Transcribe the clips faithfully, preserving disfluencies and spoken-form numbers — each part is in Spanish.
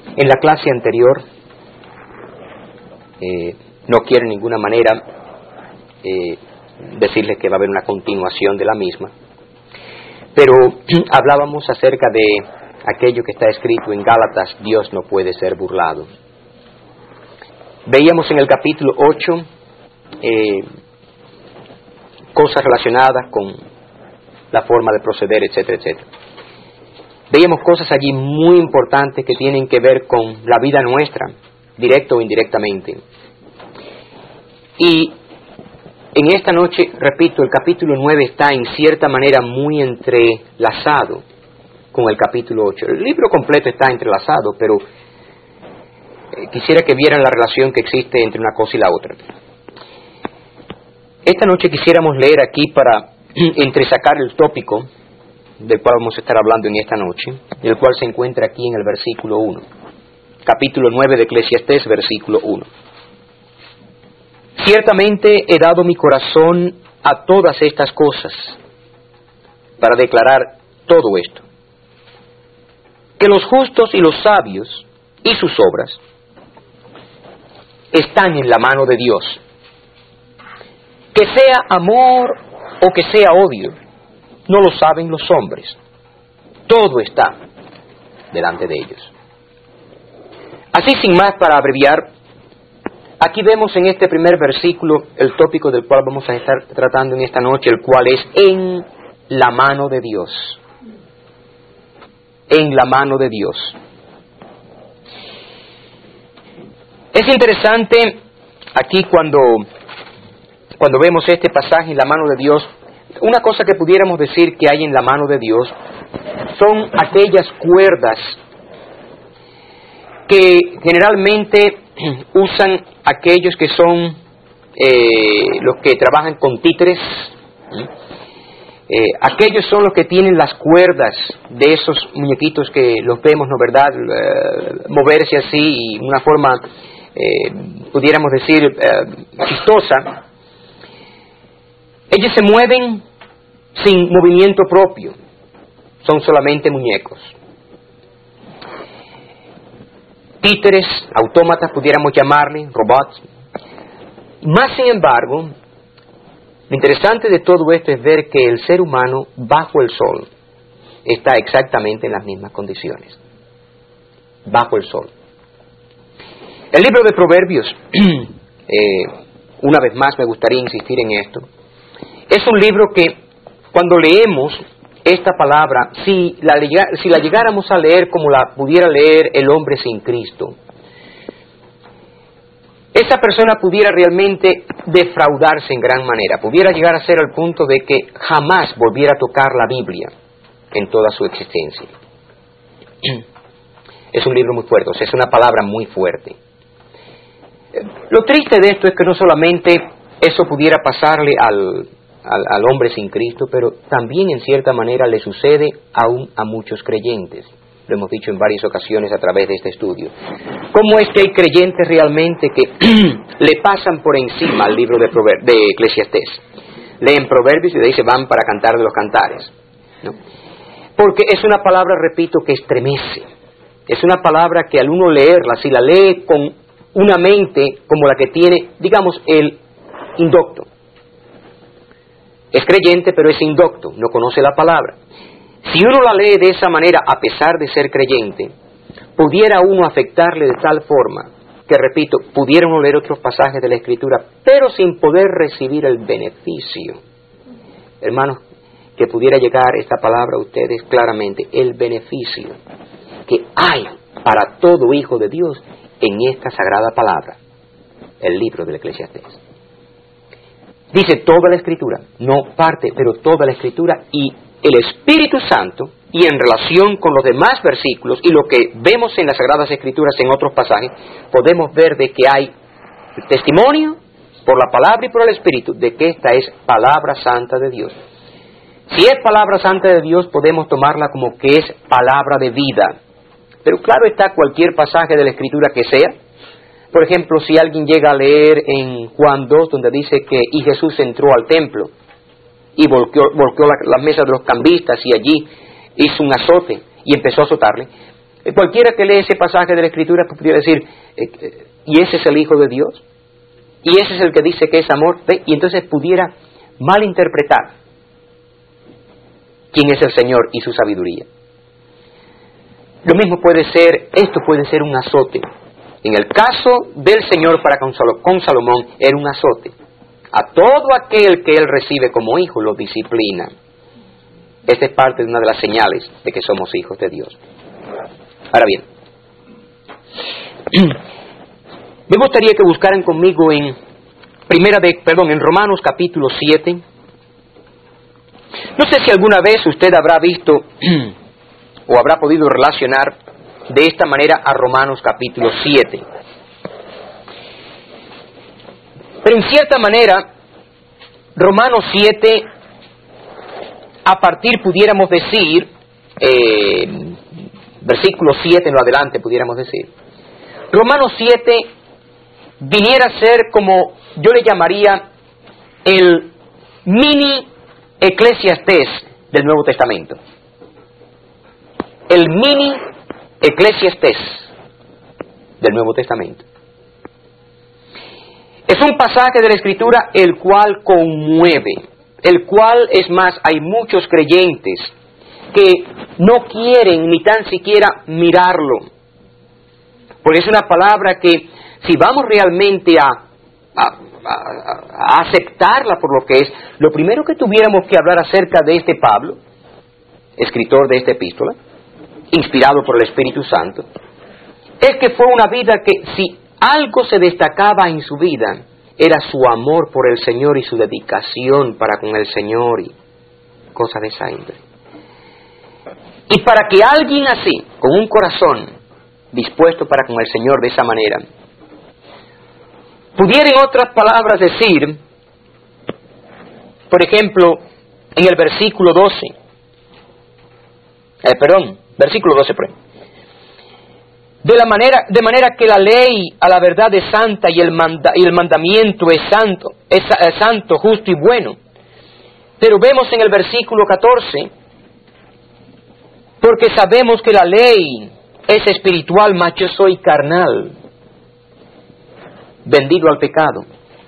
En la clase anterior, eh, no quiero de ninguna manera eh, decirles que va a haber una continuación de la misma, pero hablábamos acerca de aquello que está escrito en Gálatas: Dios no puede ser burlado. Veíamos en el capítulo ocho eh, cosas relacionadas con la forma de proceder, etcétera, etcétera. Veíamos cosas allí muy importantes que tienen que ver con la vida nuestra, directo o indirectamente. Y en esta noche, repito, el capítulo nueve está en cierta manera muy entrelazado con el capítulo ocho. El libro completo está entrelazado, pero eh, quisiera que vieran la relación que existe entre una cosa y la otra. Esta noche quisiéramos leer aquí para entresacar el tópico del cual vamos a estar hablando en esta noche, el cual se encuentra aquí en el versículo uno. Capítulo nueve de Eclesiastés, versículo uno. Ciertamente he dado mi corazón a todas estas cosas para declarar todo esto, que los justos y los sabios y sus obras están en la mano de Dios. Que sea amor o que sea odio, no lo saben los hombres. Todo está delante de ellos. Así, sin más, para abreviar, aquí vemos en este primer versículo el tópico del cual vamos a estar tratando en esta noche, el cual es en la mano de Dios. En la mano de Dios. Es interesante aquí cuando, cuando vemos este pasaje en la mano de Dios. Una cosa que pudiéramos decir que hay en la mano de Dios son aquellas cuerdas que generalmente usan aquellos que son eh, los que trabajan con títeres. Eh, aquellos son los que tienen las cuerdas de esos muñequitos que los vemos, ¿no verdad?, eh, moverse así y una forma, eh, pudiéramos decir, eh, chistosa. Ellos se mueven sin movimiento propio, son solamente muñecos. Títeres, autómatas, pudiéramos llamarle, robots. Más sin embargo, lo interesante de todo esto es ver que el ser humano, bajo el sol, está exactamente en las mismas condiciones. Bajo el sol. El libro de Proverbios, eh, una vez más me gustaría insistir en esto, es un libro que cuando leemos esta palabra, si la, si la llegáramos a leer como la pudiera leer el hombre sin Cristo, esa persona pudiera realmente defraudarse en gran manera, pudiera llegar a ser al punto de que jamás volviera a tocar la Biblia en toda su existencia. Es un libro muy fuerte, o sea, es una palabra muy fuerte. Lo triste de esto es que no solamente eso pudiera pasarle al, al, al hombre sin Cristo, pero también en cierta manera le sucede aún a muchos creyentes. Lo hemos dicho en varias ocasiones a través de este estudio. ¿Cómo es que hay creyentes realmente que le pasan por encima al libro de, Prover- de Eclesiastés? Leen Proverbios y de ahí se van para Cantar de los Cantares, ¿no? Porque es una palabra, repito, que estremece. Es una palabra que al uno leerla, si la lee con una mente como la que tiene, digamos, el indocto. Es creyente, pero es indocto, no conoce la palabra. Si uno la lee de esa manera, a pesar de ser creyente, pudiera uno afectarle de tal forma que, repito, pudiera uno leer otros pasajes de la Escritura, pero sin poder recibir el beneficio. Hermanos, que pudiera llegar esta palabra a ustedes claramente, el beneficio que hay para todo hijo de Dios en esta sagrada palabra, el libro del Eclesiastés. Dice toda la Escritura, no parte, pero toda la Escritura, y el Espíritu Santo, y en relación con los demás versículos y lo que vemos en las Sagradas Escrituras en otros pasajes, podemos ver de que hay testimonio por la palabra y por el Espíritu de que esta es palabra santa de Dios. Si es palabra santa de Dios, podemos tomarla como que es palabra de vida. Pero claro está, cualquier pasaje de la Escritura que sea. Por ejemplo, si alguien llega a leer en Juan dos, donde dice que y Jesús entró al templo y volqueó, volqueó la, la mesa de los cambistas y allí hizo un azote y empezó a azotarle. Eh, cualquiera que lee ese pasaje de la Escritura pudiera decir, eh, eh, ¿y ese es el Hijo de Dios? ¿Y ese es el que dice que es amor? ¿Ve? Y entonces pudiera malinterpretar quién es el Señor y su sabiduría. Lo mismo puede ser, esto puede ser un azote. En el caso del Señor para con Salomón era un azote. A todo aquel que él recibe como hijo lo disciplina. Esta es parte de una de las señales de que somos hijos de Dios. Ahora bien, me gustaría que buscaran conmigo en primera de, perdón, en Romanos capítulo siete. No sé si alguna vez usted habrá visto o habrá podido relacionar de esta manera a Romanos capítulo siete. Pero en cierta manera, Romanos siete, a partir pudiéramos decir, eh, versículo siete en lo adelante pudiéramos decir, Romanos siete viniera a ser como yo le llamaría el mini Eclesiastés del Nuevo Testamento. El mini Eclesiastés del Nuevo Testamento. Es un pasaje de la Escritura el cual conmueve, el cual, es más, hay muchos creyentes que no quieren ni tan siquiera mirarlo. Porque es una palabra que, si vamos realmente a, a, a, a aceptarla por lo que es, lo primero que tuviéramos que hablar acerca de este Pablo, escritor de esta epístola, inspirado por el Espíritu Santo, es que fue una vida que, si algo se destacaba en su vida, era su amor por el Señor y su dedicación para con el Señor y cosas de esa índole. Y para que alguien así, con un corazón dispuesto para con el Señor de esa manera, pudiera en otras palabras decir, por ejemplo, en el versículo doce, eh, perdón, versículo doce, por ejemplo, De, la manera, de manera que la ley a la verdad es santa y el, manda, y el mandamiento es santo, es, es santo, justo y bueno. Pero vemos en el versículo catorce, porque sabemos que la ley es espiritual, mas yo soy carnal, vendido al pecado.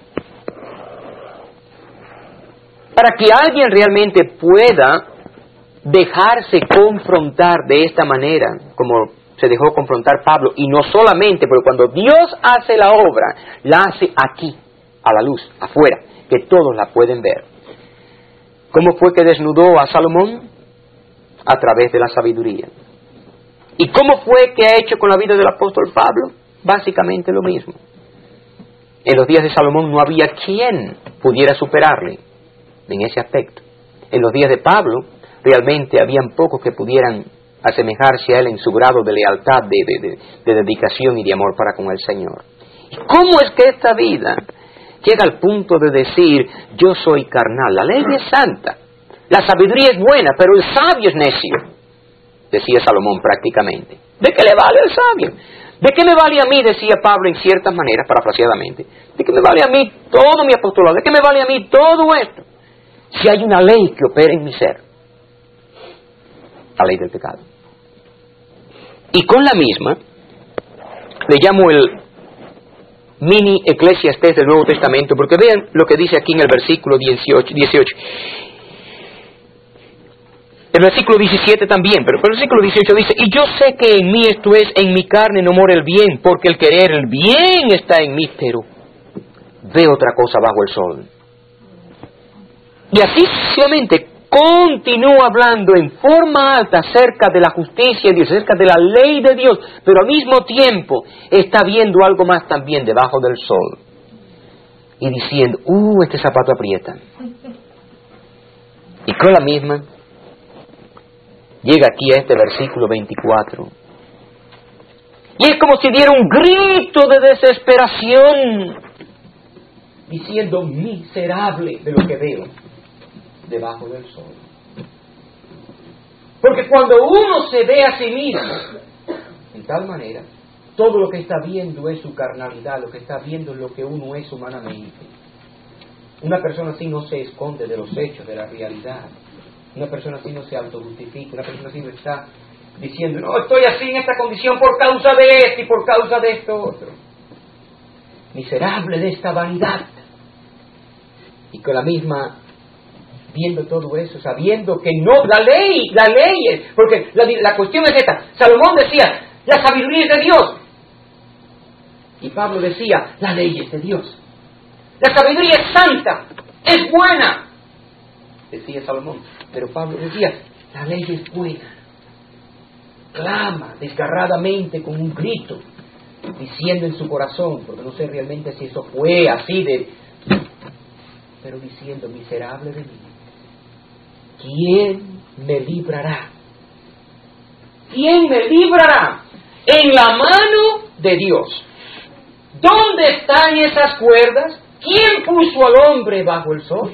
Para que alguien realmente pueda dejarse confrontar de esta manera, como se dejó confrontar Pablo, y no solamente, pero cuando Dios hace la obra, la hace aquí, a la luz, afuera, que todos la pueden ver. ¿Cómo fue que desnudó a Salomón? A través de la sabiduría. ¿Y cómo fue que ha hecho con la vida del apóstol Pablo? Básicamente lo mismo. En los días de Salomón no había quien pudiera superarle en ese aspecto. En los días de Pablo, realmente habían pocos que pudieran asemejarse a él en su grado de lealtad, de, de, de, de dedicación y de amor para con el Señor. ¿Y cómo es que esta vida llega al punto de decir, yo soy carnal? La ley es santa, la sabiduría es buena, pero el sabio es necio, decía Salomón prácticamente. ¿De qué le vale el sabio? ¿De qué me vale a mí, decía Pablo en ciertas maneras, parafraseadamente? ¿De qué me vale a mí todo mi apostolado? ¿De qué me vale a mí todo esto? Si hay una ley que opera en mi ser, la ley del pecado. Y con la misma, le llamo el mini Eclesiastés del Nuevo Testamento, porque vean lo que dice aquí en el versículo dieciocho. El versículo diecisiete también, pero el versículo dieciocho dice, y yo sé que en mí, esto es, en mi carne no mora el bien, porque el querer el bien está en mí, pero veo otra cosa bajo el sol. Y así sucesivamente continúa hablando en forma alta acerca de la justicia de Dios, acerca de la ley de Dios, pero al mismo tiempo está viendo algo más también debajo del sol. Y diciendo, uh, este zapato aprieta. Y con la misma, llega aquí a este versículo veinticuatro. Y es como si diera un grito de desesperación, diciendo, miserable de lo que veo debajo del sol. Porque cuando uno se ve a sí mismo en tal manera, todo lo que está viendo es su carnalidad, lo que está viendo es lo que uno es humanamente. Una persona así no se esconde de los hechos, de la realidad. Una persona así no se autojustifica, una persona así no está diciendo, no, estoy así en esta condición por causa de esto y por causa de esto otro. Miserable de esta vanidad. Y con la misma, viendo todo eso, sabiendo que no, la ley, la ley es, porque la, la cuestión es esta. Salomón decía, la sabiduría es de Dios. Y Pablo decía, la ley es de Dios. La sabiduría es santa, es buena, decía Salomón. Pero Pablo decía, la ley es buena. Clama desgarradamente con un grito, diciendo en su corazón, porque no sé realmente si eso fue así de, pero diciendo, miserable de mí, ¿quién me librará? ¿Quién me librará? En la mano de Dios. ¿Dónde están esas cuerdas? ¿Quién puso al hombre bajo el sol?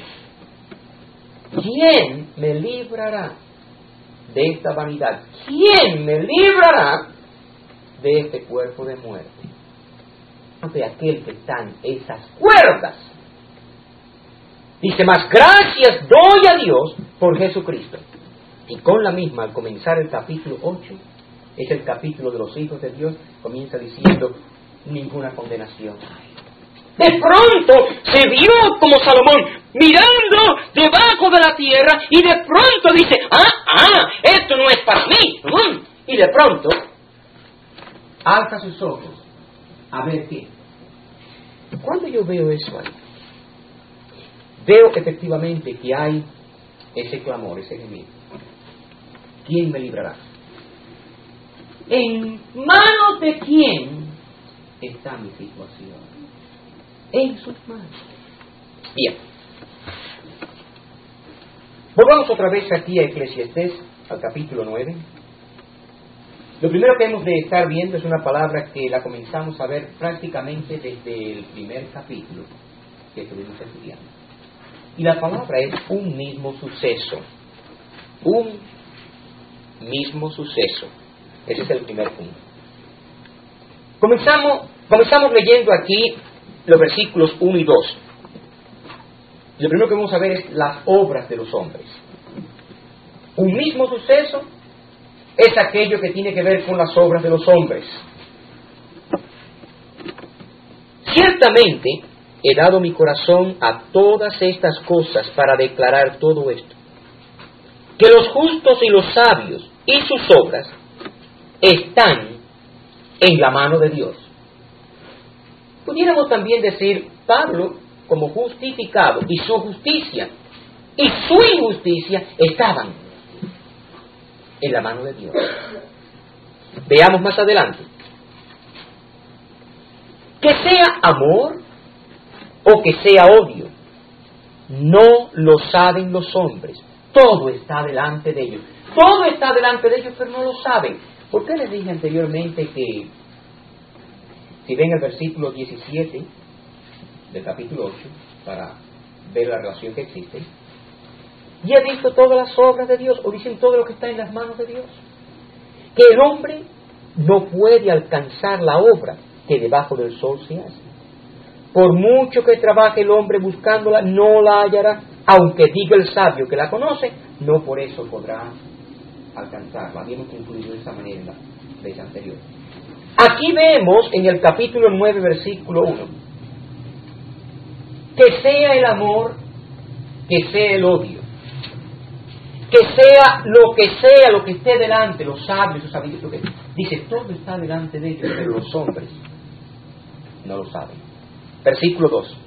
¿Quién me librará de esta vanidad? ¿Quién me librará de este cuerpo de muerte? De aquel que están esas cuerdas. Dice, más gracias doy a Dios por Jesucristo. Y con la misma, al comenzar el capítulo ocho, es el capítulo de los hijos de Dios, comienza diciendo, ninguna condenación hay. De pronto se vio como Salomón mirando debajo de la tierra y de pronto dice, ah, ah, esto no es para mí. Y de pronto alza sus ojos a ver qué. Cuando yo veo eso ahí, veo efectivamente que hay ese clamor, ese gemido. ¿Quién me librará? ¿En manos de quién está mi situación? En sus manos. Bien. Volvamos otra vez aquí a Eclesiastés, al capítulo nueve. Lo primero que hemos de estar viendo es una palabra que la comenzamos a ver prácticamente desde el primer capítulo que estuvimos estudiando. Y la palabra es un mismo suceso. Un mismo suceso. Ese es el primer punto. Comenzamos, comenzamos leyendo aquí los versículos uno y dos. Lo primero que vamos a ver es las obras de los hombres. Un mismo suceso es aquello que tiene que ver con las obras de los hombres. Ciertamente he dado mi corazón a todas estas cosas para declarar todo esto. Que los justos y los sabios y sus obras están en la mano de Dios. Pudiéramos también decir, Pablo, como justificado, y su justicia y su injusticia estaban en la mano de Dios. Veamos más adelante. Que sea amor o que sea odio, no lo saben los hombres. Todo está delante de ellos. Todo está delante de ellos, pero no lo saben. ¿Por qué les dije anteriormente que, si ven el versículo diecisiete del capítulo ocho, para ver la relación que existe, y he visto todas las obras de Dios, o dicen todo lo que está en las manos de Dios? Que el hombre no puede alcanzar la obra que debajo del sol se hace. Por mucho que trabaje el hombre buscándola, no la hallará. Aunque diga el sabio que la conoce, no por eso podrá alcanzarla. Habíamos concluido de esa manera en la vez anterior. Aquí vemos en el capítulo nueve, versículo uno, que sea el amor, que sea el odio, que sea lo que sea, lo que esté delante, los sabios, los sabios, lo que dice, todo está delante de ellos, pero los hombres no lo saben. Versículo dos.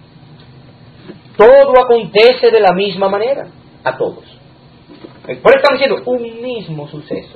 Todo acontece de la misma manera a todos. Por eso estamos diciendo un mismo suceso.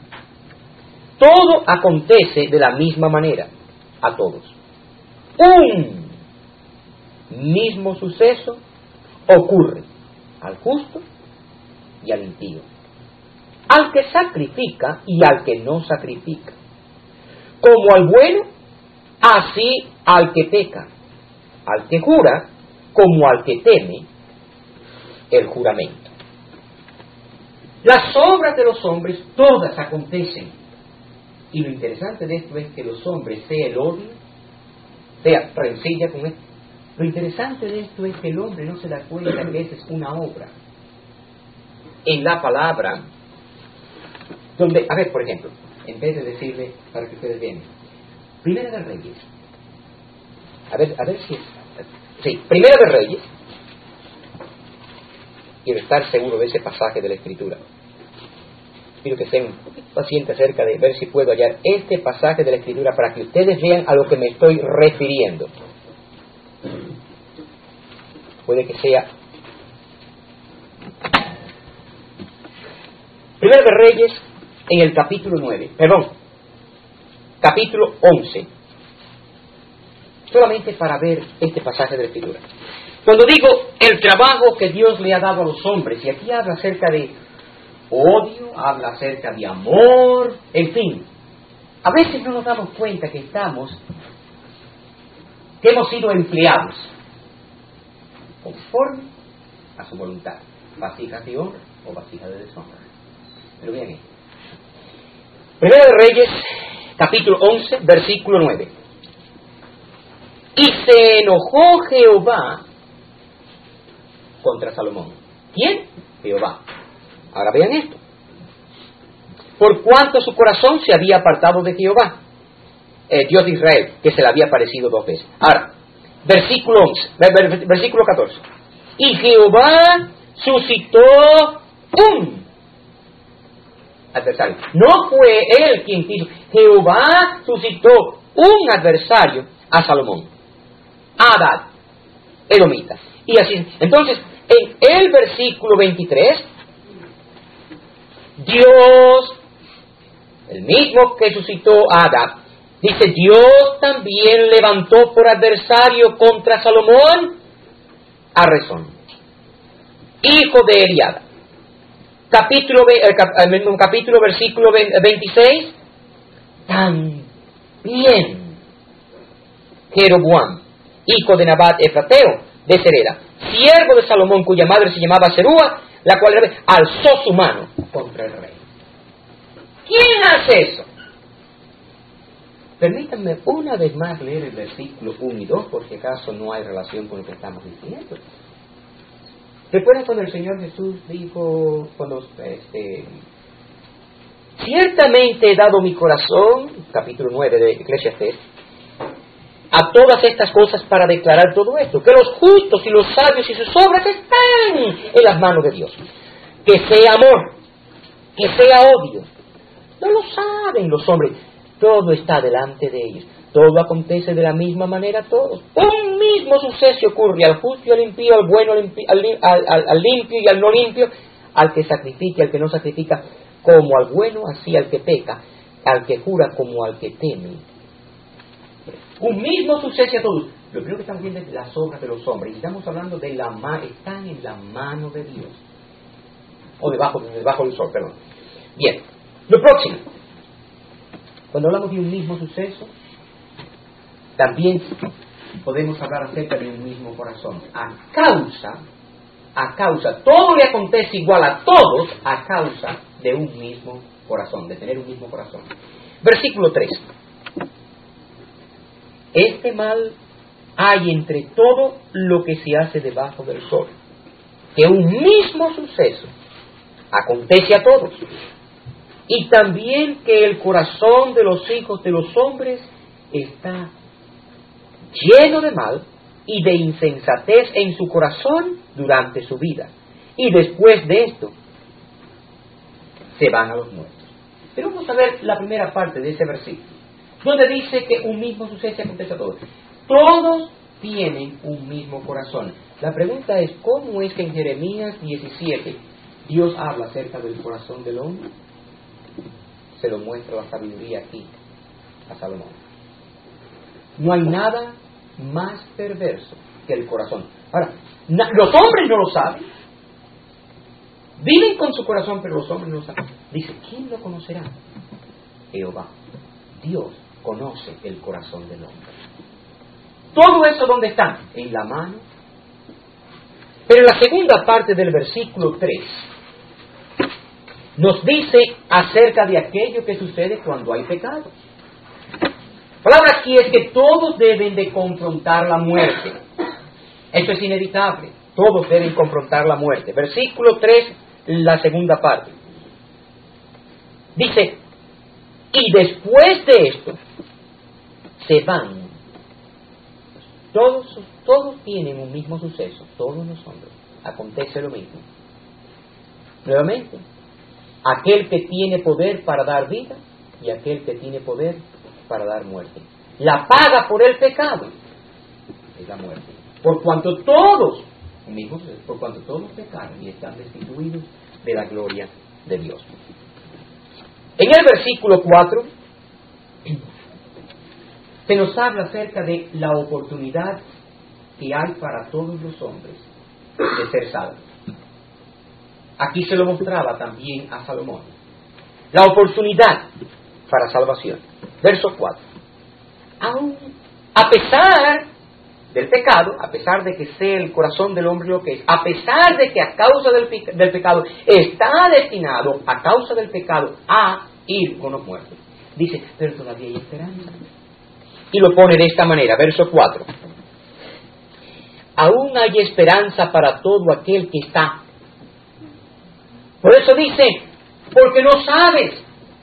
Todo acontece de la misma manera a todos. Un mismo suceso ocurre al justo y al impío, al que sacrifica y al que no sacrifica, como al bueno, así al que peca, al que jura, como al que teme el juramento. Las obras de los hombres todas acontecen, y lo interesante de esto es que los hombres, sea el odio, sea rencilla con esto, lo interesante de esto es que el hombre no se da cuenta que esa es una obra. En la palabra Donde, a ver, por ejemplo, en vez de decirle, para que ustedes vean, Primera de Reyes. A ver, a ver si es... Sí, Primera de Reyes. Quiero estar seguro de ese pasaje de la Escritura. Quiero que estén pacientes acerca de ver si puedo hallar este pasaje de la Escritura para que ustedes vean a lo que me estoy refiriendo. Puede que sea Primera de Reyes en el capítulo nueve, perdón, capítulo once, solamente para ver este pasaje de la Escritura. Cuando digo el trabajo que Dios le ha dado a los hombres, y aquí habla acerca de odio, habla acerca de amor, en fin, a veces no nos damos cuenta que estamos, que hemos sido empleados conforme a su voluntad, vasijas de honra o vasijas de deshonra. Pero vean esto. Primera de Reyes, capítulo once, versículo nueve. Y se enojó Jehová contra Salomón. ¿Quién? Jehová. Ahora vean esto. Por cuanto su corazón se había apartado de Jehová, eh, Dios de Israel, que se le había aparecido dos veces. Ahora, versículo once, versículo catorce. Y Jehová suscitó un adversario. No fue él quien quiso. Jehová suscitó un adversario a Salomón, a Adad, edomita. Y así, entonces, en el versículo veintitrés, Dios, el mismo que suscitó a Adad, dice, Dios también levantó por adversario contra Salomón a Rezón, hijo de Eliada. Capítulo, el mismo capítulo, versículo veintiséis, también Jeroboam, hijo de Nabat Efrateo, de Sereda, siervo de Salomón, cuya madre se llamaba Serúa, la cual alzó su mano contra el rey. ¿Quién hace eso? Permítanme una vez más leer el versículo uno y dos, por si acaso no hay relación con lo que estamos diciendo. ¿Recuerdan cuando el Señor Jesús dijo, cuando este, ciertamente he dado mi corazón, capítulo nueve de Eclesiastés, a todas estas cosas para declarar todo esto, que los justos y los sabios y sus obras están en las manos de Dios, que sea amor, que sea odio, no lo saben los hombres, todo está delante de ellos, todo acontece de la misma manera a todos, un mismo suceso ocurre al justo y al impío, al bueno, al, impi, al, al, al limpio y al no limpio, al que sacrifica y al que no sacrifica, como al bueno así al que peca, al que jura como al que teme. Un mismo suceso a todos. Lo primero que estamos viendo es las obras de los hombres. Y estamos hablando de la mano, están en la mano de Dios. O debajo, debajo del sol, perdón. Bien, lo próximo. Cuando hablamos de un mismo suceso, también podemos hablar acerca de un mismo corazón. A causa, a causa, todo le acontece igual a todos a causa de un mismo corazón, de tener un mismo corazón. Versículo tres. Este mal hay entre todo lo que se hace debajo del sol, que un mismo suceso acontece a todos, y también que el corazón de los hijos de los hombres está lleno de mal y de insensatez en su corazón durante su vida, y después de esto se van a los muertos. Pero vamos a ver la primera parte de ese versículo, donde dice que un mismo suceso acontece a todos. Todos tienen un mismo corazón. La pregunta es, ¿cómo es que en Jeremías diecisiete Dios habla acerca del corazón del hombre? Se lo muestra la sabiduría aquí a Salomón. No hay nada más perverso que el corazón. Ahora, na- los hombres no lo saben. Viven con su corazón, pero los hombres no lo saben. Dice, ¿quién lo conocerá? Jehová. Dios conoce el corazón del hombre. Todo eso, ¿dónde está? En la mano. Pero en la segunda parte del versículo tres nos dice acerca de aquello que sucede cuando hay pecado. La palabra aquí es que todos deben de confrontar la muerte. Eso es inevitable. Todos deben confrontar la muerte. Versículo tres, la segunda parte. Dice, y después de esto, se van. Todos, todos tienen un mismo suceso, todos los hombres. Acontece lo mismo. Nuevamente, aquel que tiene poder para dar vida y aquel que tiene poder para dar muerte. La paga por el pecado es la muerte. Por cuanto todos, mismo, por cuanto todos pecaron y están destituidos de la gloria de Dios. En el versículo cuatro se nos habla acerca de la oportunidad que hay para todos los hombres de ser salvos. Aquí se lo mostraba también a Salomón. La oportunidad para salvación. Verso cuatro. Aún, a pesar del pecado, a pesar de que sea el corazón del hombre lo que es, a pesar de que a causa del, pe- del pecado está destinado, a causa del pecado, a ir con los muertos. Dice, pero todavía hay esperanza. Y lo pone de esta manera, verso cuatro. Aún hay esperanza para todo aquel que está. Por eso dice, porque no sabes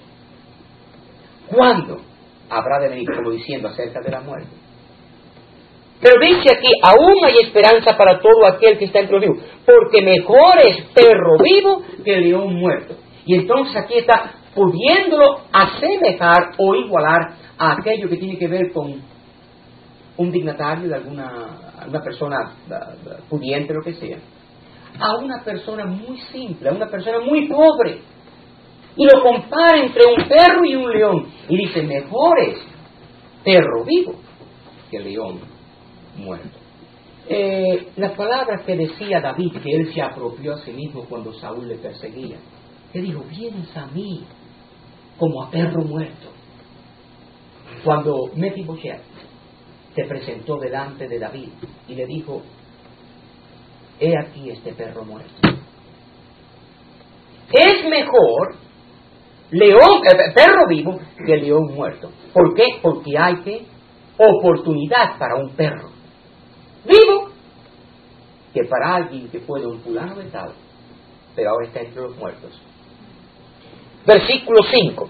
cuándo habrá de venir, como diciendo acerca de la muerte. Pero dice aquí, aún hay esperanza para todo aquel que está entre los vivos, porque mejor es perro vivo que león muerto. Y entonces aquí está pudiéndolo asemejar o igualar a aquello que tiene que ver con un dignatario de alguna, alguna persona pudiente, lo que sea, a una persona muy simple, a una persona muy pobre, y lo compara entre un perro y un león, y dice, mejor es perro vivo que león muerto. Eh, las palabras que decía David, que él se apropió a sí mismo cuando Saúl le perseguía, que dijo, vienes a mí como a perro muerto. Cuando Mefiboset se presentó delante de David y le dijo, he aquí este perro muerto. Es mejor león, eh, perro vivo que león muerto. ¿Por qué? Porque hay que oportunidad para un perro vivo que para alguien que fue de un fulano de tal, pero ahora está entre los muertos. Versículo cinco.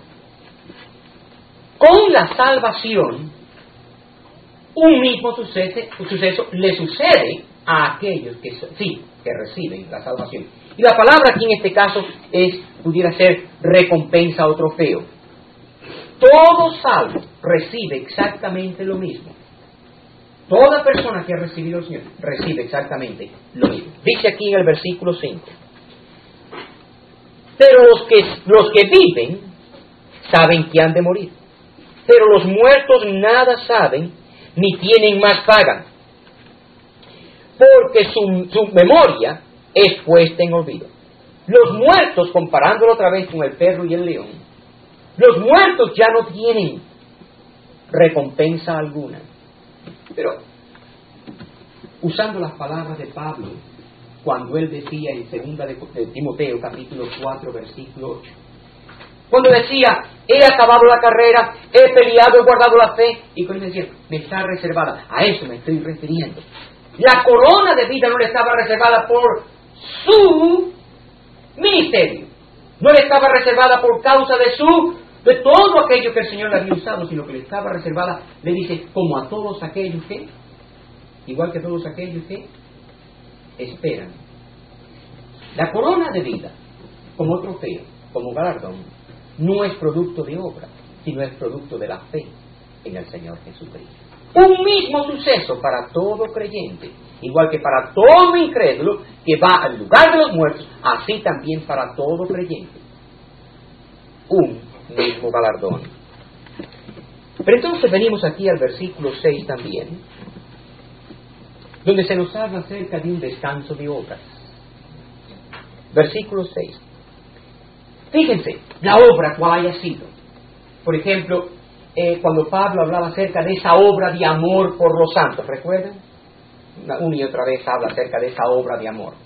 Con la salvación, un mismo suceso, suceso le sucede a aquellos que sí, que reciben la salvación. Y la palabra aquí en este caso es, pudiera ser recompensa o trofeo. Todo salvo recibe exactamente lo mismo. Toda persona que ha recibido al Señor recibe exactamente lo mismo. Dice aquí en el versículo cinco. Pero los que, los que viven saben que han de morir. Pero los muertos nada saben, ni tienen más paga. Porque su, su memoria es puesta en olvido. Los muertos, comparándolo otra vez con el perro y el león, los muertos ya no tienen recompensa alguna. Pero, usando las palabras de Pablo, cuando él decía en segunda de Timoteo, capítulo cuatro, versículo ocho, cuando decía, he acabado la carrera, he peleado, he guardado la fe, y cuando decía, me está reservada, a eso me estoy refiriendo. La corona de vida no le estaba reservada por su ministerio, no le estaba reservada por causa de su, de todo aquello que el Señor le había usado, sino que le estaba reservada, le dice, como a todos aquellos que, igual que a todos aquellos que esperan. La corona de vida, como trofeo, como galardón, no es producto de obra, sino es producto de la fe en el Señor Jesucristo. Un mismo suceso para todo creyente, igual que para todo incrédulo que va al lugar de los muertos, así también para todo creyente. Un mismo galardón. Pero entonces venimos aquí al versículo seis también, donde se nos habla acerca de un descanso de obras. Versículo seis. Fíjense, la obra cual haya sido. Por ejemplo, eh, cuando Pablo hablaba acerca de esa obra de amor por los santos, ¿recuerdan? Una, una y otra vez habla acerca de esa obra de amor.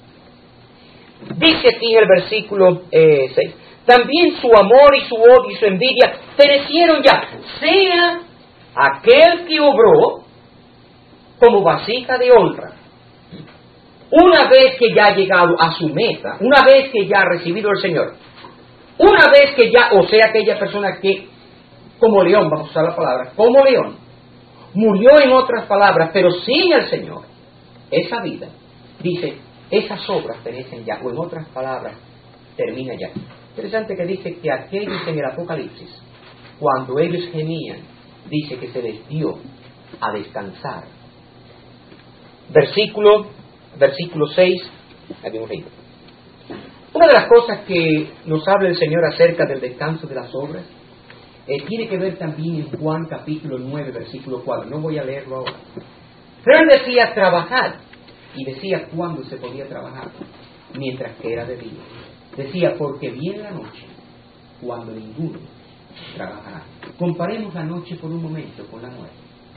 Dice aquí en el versículo eh, seis, también su amor y su odio y su envidia perecieron ya, sea aquel que obró como vasija de honra. Una vez que ya ha llegado a su meta, una vez que ya ha recibido el Señor, Una vez que ya, o sea, aquella persona que, como león, vamos a usar la palabra, como león, murió en otras palabras, pero sin el Señor, esa vida, dice, esas obras perecen ya, o en otras palabras, termina ya. Interesante que dice que aquellos en el Apocalipsis, cuando ellos gemían, dice que se les dio a descansar. Versículo, versículo seis, aquí un reino. Una de las cosas que nos habla el Señor acerca del descanso de las obras, eh, tiene que ver también en Juan capítulo nueve, versículo cuatro. No voy a leerlo ahora. Pero él decía trabajar, y decía cuándo se podía trabajar, mientras que era de día. Decía, porque viene la noche, cuando ninguno trabajará. Comparemos la noche por un momento con la muerte.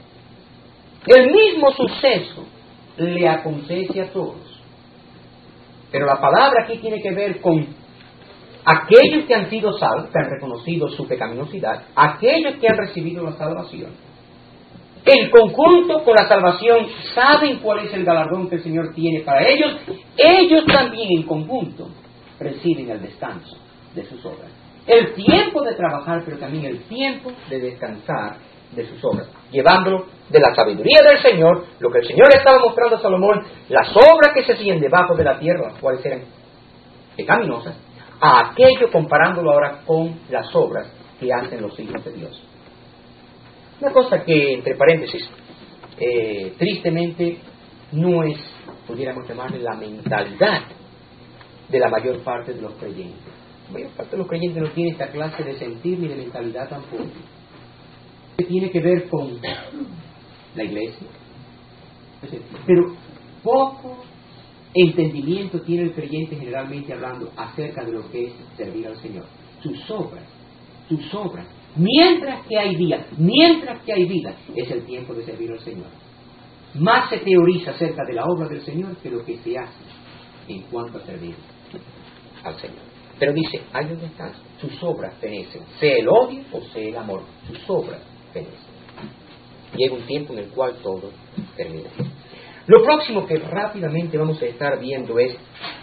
El mismo suceso le acontece a todos. Pero la palabra aquí tiene que ver con aquellos que han sido salvos, que han reconocido su pecaminosidad, aquellos que han recibido la salvación. En conjunto con la salvación, saben cuál es el galardón que el Señor tiene para ellos. Ellos también en conjunto reciben el descanso de sus obras. El tiempo de trabajar, pero también el tiempo de descansar de sus obras, llevándolo de la sabiduría del Señor, lo que el Señor estaba mostrando a Salomón, las obras que se hacían debajo de la tierra, las cuales eran pecaminosas, a aquello comparándolo ahora con las obras que hacen los hijos de Dios. Una cosa que, entre paréntesis, eh, tristemente no es, pudiéramos llamarle, la mentalidad de la mayor parte de los creyentes. La mayor parte de los creyentes no tiene esta clase de sentir ni de mentalidad tampoco. Tiene que ver con la iglesia, pero poco entendimiento tiene el creyente generalmente hablando acerca de lo que es servir al Señor. Sus obras, sus obras, mientras que hay vida, mientras que hay vida, es el tiempo de servir al Señor. Más se teoriza acerca de la obra del Señor que lo que se hace en cuanto a servir al Señor. Pero dice, hay un descanso, sus obras perecen, sea el odio o sea el amor, sus obras perecen. Llega un tiempo en el cual todo termina. Lo próximo que rápidamente vamos a estar viendo es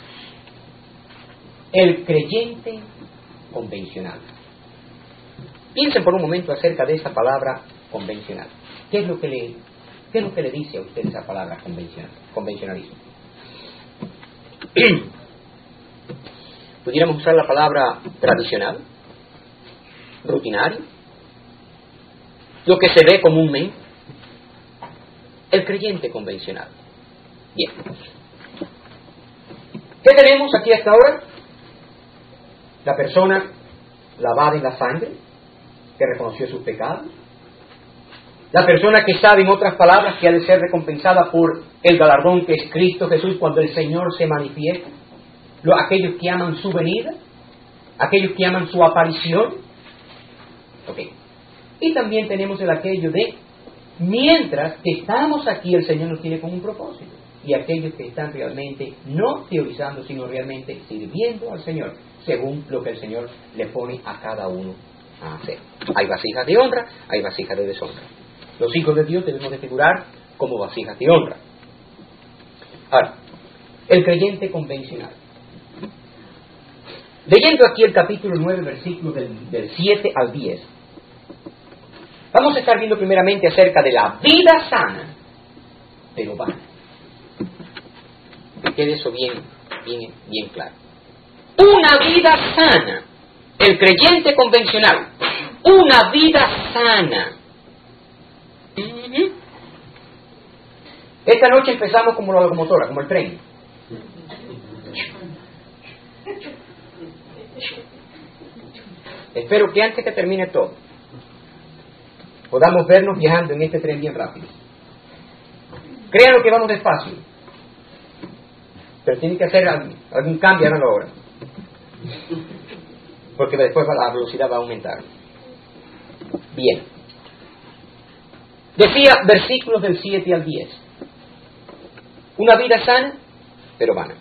el creyente convencional. Piensen por un momento acerca de esa palabra convencional. ¿Qué es lo que le, qué es lo que le dice a usted esa palabra convencional? Convencionalismo. Pudiéramos usar la palabra tradicional, rutinario, lo que se ve comúnmente, el creyente convencional. Bien. ¿Qué tenemos aquí hasta ahora? La persona lavada en la sangre, que reconoció sus pecados. La persona que sabe, en otras palabras, que ha de ser recompensada por el galardón que es Cristo Jesús cuando el Señor se manifiesta. Lo, aquellos que aman su venida, aquellos que aman su aparición. Okay. Y también tenemos el aquello de, mientras que estamos aquí, el Señor nos tiene con un propósito. Y aquellos que están realmente, no teorizando, sino realmente sirviendo al Señor, según lo que el Señor le pone a cada uno a hacer. Hay vasijas de honra, hay vasijas de deshonra. Los hijos de Dios debemos de figurar como vasijas de honra. Ahora, el creyente convencional. Leyendo aquí el capítulo nueve, versículos del, del siete al diez, vamos a estar viendo primeramente acerca de la vida sana, pero vana. Que quede eso bien, bien, bien claro. Una vida sana, el creyente convencional, una vida sana. Uh-huh. Esta noche empezamos como la locomotora, como el tren. Espero que antes que termine todo podamos vernos viajando en este tren bien rápido. Créanlo que vamos despacio, pero tienen que hacer algún, algún cambio, háganlo ahora, porque después la velocidad va a aumentar. Bien. Decía versículos del siete al diez. Una vida sana, pero vana.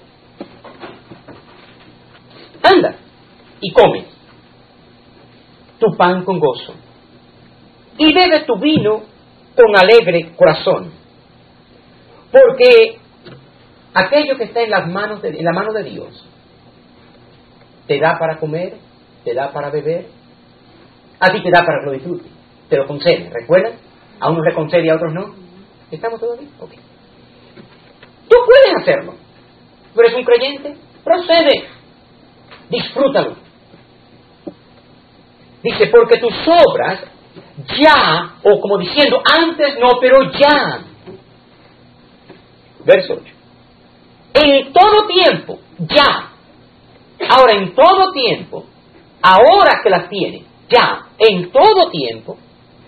Anda y come tu pan con gozo y bebe tu vino con alegre corazón, porque aquello que está en las manos de, en la mano de Dios te da para comer te da para beber, a ti te da para que lo disfrutes, te lo concede, ¿recuerdas? A unos le concede y a otros no. ¿Estamos todos bien? Ok. Tú puedes hacerlo. ¿Tú eres un creyente? Procede. Disfrútalo. Dice, porque tus obras ya, o como diciendo, antes no, pero ya. Verso ocho. En todo tiempo, ya. Ahora, en todo tiempo, ahora que las tiene, ya, en todo tiempo,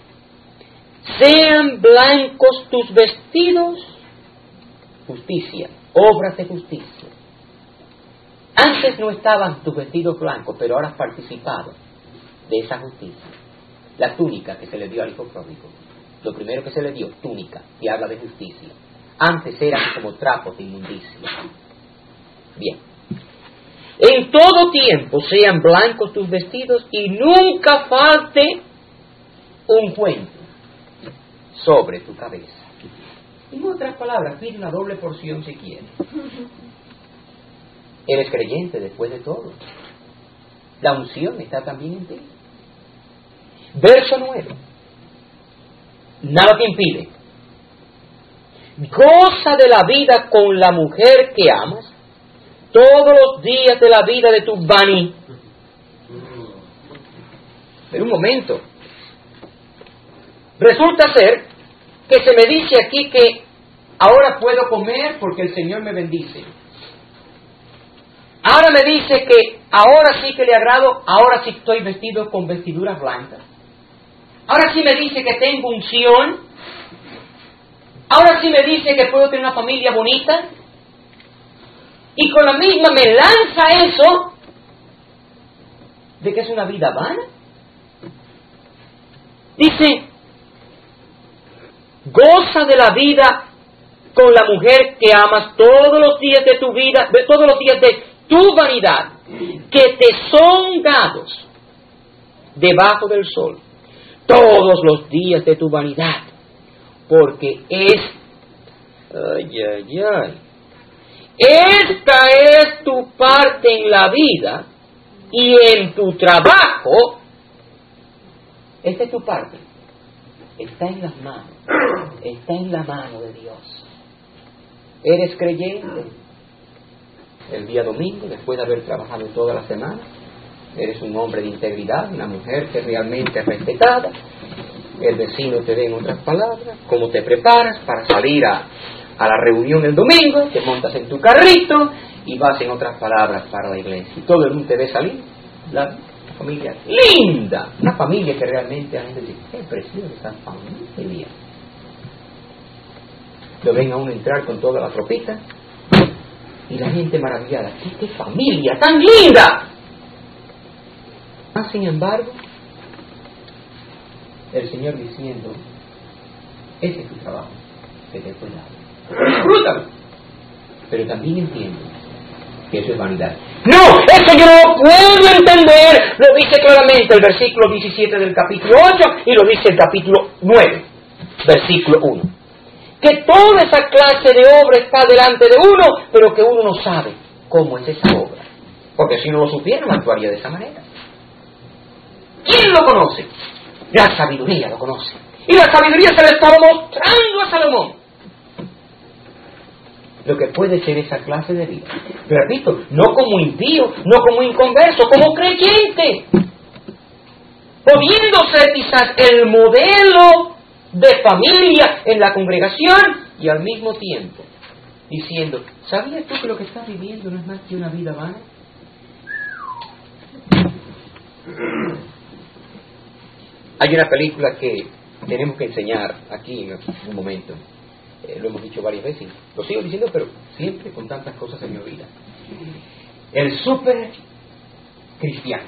sean blancos tus vestidos, justicia, obras de justicia. Antes no estaban tus vestidos blancos, pero ahora has participado de esa justicia. La túnica que se le dio al hijo pródigo, lo primero que se le dio, túnica, y habla de justicia. Antes eran como trapos de inmundicia. Bien. En todo tiempo sean blancos tus vestidos y nunca falte ungüento sobre tu cabeza. En otras palabras, pide una doble porción si quieres. Eres creyente después de todo. La unción está también en ti. Verso nueve. Nada te impide. Goza de la vida con la mujer que amas todos los días de la vida de tu vanidad. En un momento. Resulta ser que se me dice aquí que ahora puedo comer porque el Señor me bendice. Ahora me dice que ahora sí que le agrado, ahora sí estoy vestido con vestiduras blancas. Ahora sí me dice que tengo unción. Ahora sí me dice que puedo tener una familia bonita. Y con la misma me lanza eso de que es una vida vana. Dice, goza de la vida con la mujer que amas todos los días de tu vida, de todos los días de tu vanidad, que te son dados debajo del sol, todos los días de tu vanidad, porque es, ay, ay, ay, esta es tu parte en la vida y en tu trabajo, esta es tu parte, está en las manos, está en la mano de Dios. ¿Eres creyente? El día domingo, después de haber trabajado toda la semana, eres un hombre de integridad, una mujer que realmente es respetada. El vecino te ve, en otras palabras, cómo te preparas para salir a, a la reunión el domingo, te montas en tu carrito y vas, en otras palabras, para la iglesia. Y todo el mundo te ve salir. La familia linda, una familia que realmente la gente dice, qué preciosa esa familia. Lo ven a uno entrar con toda la tropita y la gente maravillada, ¿qué, qué familia tan linda? Ah, sin embargo, el Señor diciendo, ese es tu trabajo, que te fue dado. Disfrútalo. Pero también entiendo que eso es vanidad. No, eso yo no puedo entender. Lo dice claramente el versículo diecisiete del capítulo ocho y lo dice el capítulo nueve, versículo uno. Que toda esa clase de obra está delante de uno, pero que uno no sabe cómo es esa obra. Porque si uno lo supiera, no actuaría de esa manera. ¿Quién lo conoce? La sabiduría lo conoce. Y la sabiduría se le estaba mostrando a Salomón. Lo que puede ser esa clase de vida. Pero repito, no como impío, no como inconverso, como creyente. Pudiendo ser quizás el modelo de familia en la congregación y al mismo tiempo diciendo, ¿sabías tú que lo que estás viviendo no es más que una vida vana? Hay una película que tenemos que enseñar aquí en un momento, eh, lo hemos dicho varias veces, lo sigo diciendo, pero siempre con tantas cosas en mi vida. El super cristiano,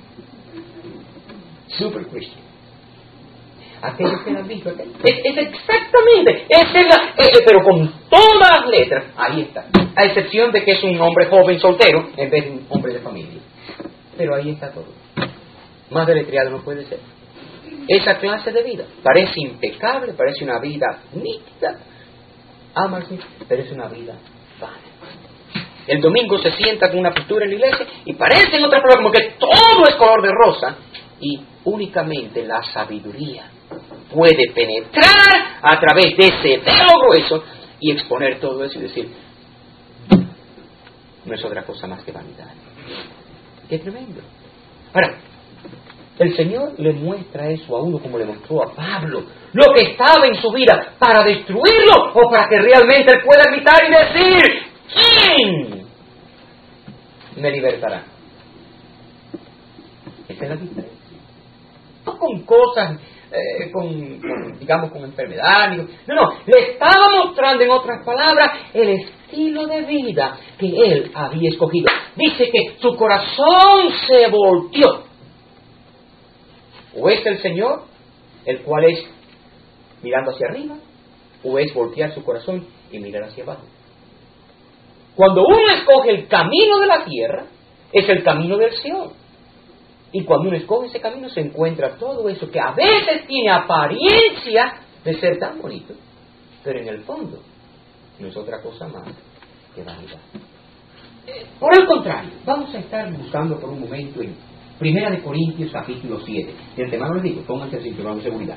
super cristiano. Aquellos que lo han visto, es, es exactamente, es la, es, pero con todas las letras, ahí está, a excepción de que es un hombre joven soltero en vez de un hombre de familia, pero ahí está todo. Más deletreado no puede ser. Esa clase de vida parece impecable, parece una vida nítida, amarse, pero es una vida vana. El domingo se sienta con una pintura en la iglesia y parece en otras palabras como que todo es color de rosa, y únicamente la sabiduría puede penetrar a través de ese velo grueso y exponer todo eso y decir, no es otra cosa más que vanidad. ¡Qué tremendo! Ahora, el Señor le muestra eso a uno como le mostró a Pablo, lo que estaba en su vida, para destruirlo o para que realmente él pueda gritar y decir, ¿quién me libertará? Esa es la diferencia. No con cosas, eh, con, con, digamos, con enfermedad. No, no, le estaba mostrando en otras palabras el estilo de vida que él había escogido. Dice que su corazón se volteó. O es el Señor, el cual es mirando hacia arriba, o es voltear su corazón y mirar hacia abajo. Cuando uno escoge el camino de la tierra, es el camino del Señor. Y cuando uno escoge ese camino, se encuentra todo eso que a veces tiene apariencia de ser tan bonito, pero en el fondo no es otra cosa más que vanidad. Por el contrario, vamos a estar buscando por un momento en Primera de Corintios capítulo siete. De antemano les digo, pónganse el cinturón de seguridad.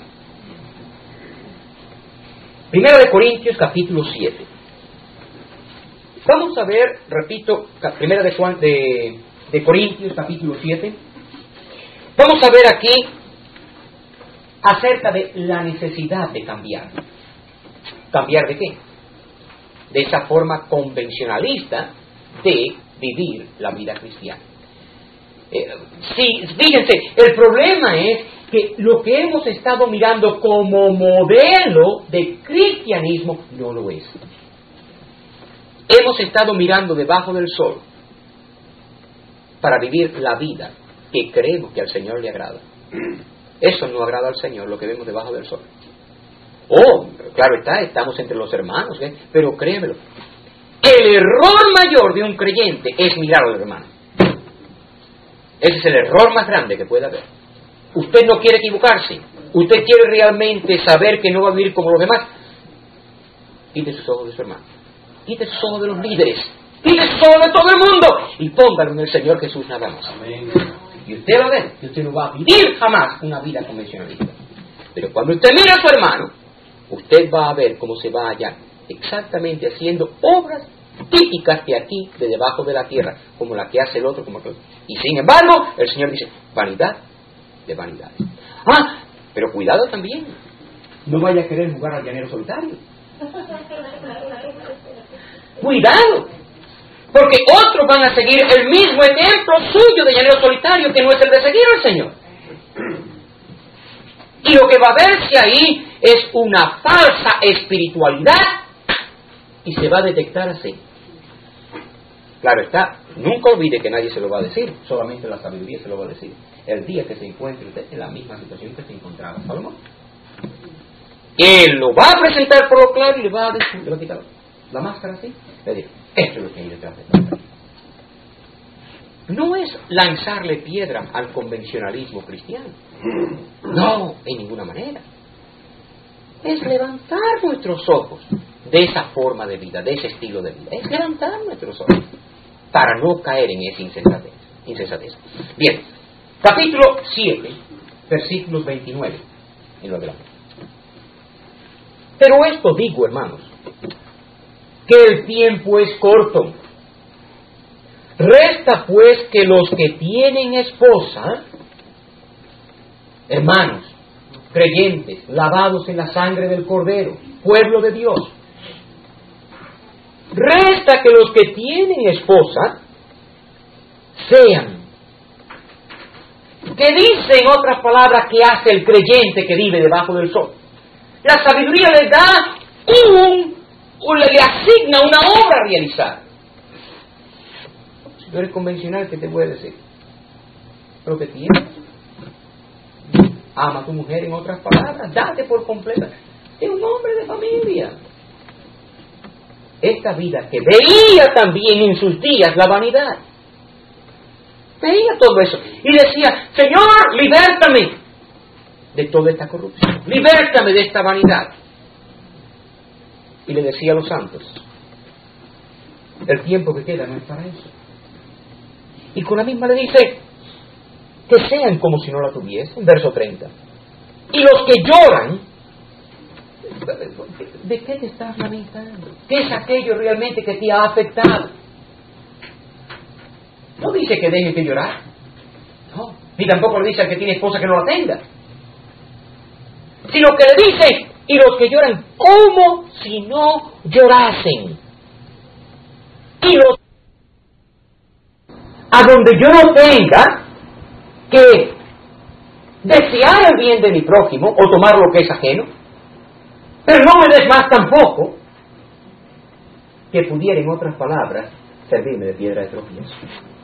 Primera de Corintios capítulo siete. Vamos a ver, repito, Primera de, Juan, de, de Corintios capítulo siete. Vamos a ver aquí acerca de la necesidad de cambiar. ¿Cambiar de qué? De esa forma convencionalista de vivir la vida cristiana. Eh, sí, fíjense, el problema es que lo que hemos estado mirando como modelo de cristianismo no lo es. Hemos estado mirando debajo del sol para vivir la vida que creemos que al Señor le agrada. Eso no agrada al Señor, lo que vemos debajo del sol. Oh, claro está, estamos entre los hermanos, ¿eh? Pero créemelo, el error mayor de un creyente es mirar a los hermanos. Ese es el error más grande que puede haber. Usted no quiere equivocarse, usted quiere realmente saber que no va a vivir como los demás. Quite sus ojos de su hermano, quite sus ojos de los líderes, quite sus ojos de todo el mundo y póngalo en el Señor Jesús nada más. Amén. Y usted va a ver que usted no va a vivir jamás una vida convencionalista. Pero cuando usted mira a su hermano, usted va a ver cómo se va allá exactamente haciendo obras típicas de aquí, de debajo de la tierra, como la que hace el otro, como el otro. Y sin embargo, el Señor dice, vanidad de vanidades. Ah, pero cuidado también, no vaya a querer jugar al llanero solitario. Cuidado, porque otros van a seguir el mismo ejemplo suyo de llanero solitario, que no es el de seguir al Señor. Y lo que va a verse ahí es una falsa espiritualidad, y se va a detectar así. Claro está, nunca olvide que nadie se lo va a decir, solamente la sabiduría se lo va a decir. El día que se encuentre usted en la misma situación que se encontraba Salomón, él lo va a presentar por lo claro y le va a decir, le va a quitar la máscara así, le dice, esto es lo que hay detrás de todo. No es lanzarle piedra al convencionalismo cristiano, no, en ninguna manera. Es levantar nuestros ojos de esa forma de vida, de ese estilo de vida. Es levantar nuestros ojos para no caer en esa insensatez. insensatez. Bien, capítulo siete, versículos veintinueve y lo adelante. Pero esto digo, hermanos, que el tiempo es corto. Resta pues que los que tienen esposa, hermanos, creyentes, lavados en la sangre del Cordero, pueblo de Dios, resta que los que tienen esposa sean. ¿Qué dice en otras palabras que hace el creyente que vive debajo del sol? La sabiduría le da un, o le asigna una obra a realizar. Si no eres convencional, ¿qué te voy a decir? Lo que tienes. Ama a tu mujer, en otras palabras, date por completa. Es un hombre de familia. Esta vida que veía también en sus días la vanidad. Veía todo eso. Y decía, Señor, libértame de toda esta corrupción. Libértame de esta vanidad. Y le decía a los santos, El tiempo que queda no es para eso. Y con la misma le dice que sean como si no la tuviesen, verso treinta. Y los que lloran, ¿de qué te estás lamentando? ¿Qué es aquello realmente que te ha afectado? No dice que deje de llorar, no, ni tampoco le dice al que tiene esposa que no la tenga, sino que le dice, y los que lloran como si no llorasen. Y los a donde yo no tenga que desear el bien de mi prójimo o tomar lo que es ajeno, pero no me des más tampoco que pudiera, en otras palabras, servirme de piedra de tropiezo.